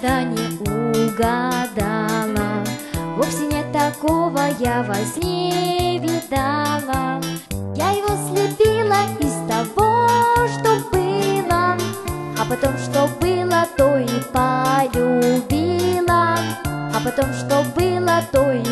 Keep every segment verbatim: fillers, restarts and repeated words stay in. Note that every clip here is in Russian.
никогда не угадала. Вовсе нет такого, я во сне видала. Я его слепила из того, что было, а потом, что было, то и полюбила. А потом, что было, то и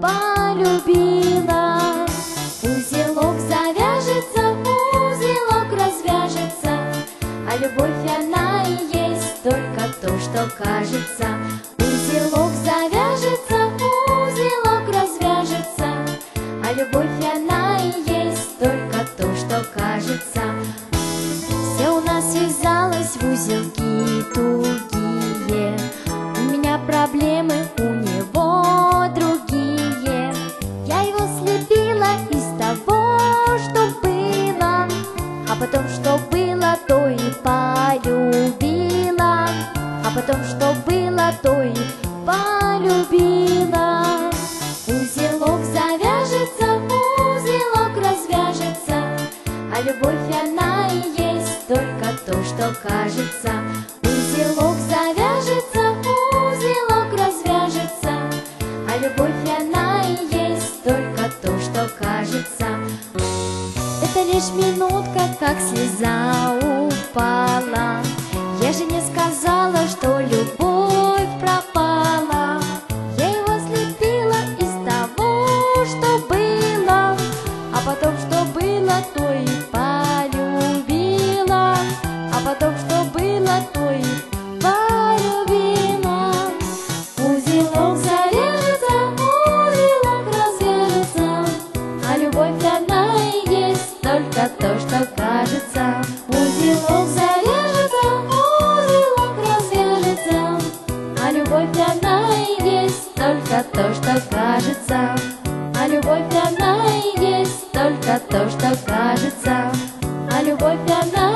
полюбила. Узелок завяжется, узелок развяжется, а любовь она и есть только то, что кажется. Узелок завяжется, узелок развяжется, а любовь она и есть только то, что кажется. Все у нас связалось в узелки тугие, у меня проблемы, у него другие. Я его слепила из того, что было, а потом, что было, то и полюбила. А потом, что было, то и полюбила. Узелок завяжется, узелок развяжется, а любовь она и есть только то, что кажется. Узелок завяжется, узелок развяжется, а любовь она и есть только то, что кажется. Это лишь минутка, как слеза упала. Я же не сказала, что любовь пропала. Я его слепила из того, что было, а потом, что было, то и полюбила. А потом, что было, то и полюбила. Узелок завяжется, узелок развяжется, а любовь она и есть только то, что кажется. Узелок завяжется, узелок развяжется, а любовь она и есть только то, что кажется. А любовь она и есть только то, что кажется. А любовь она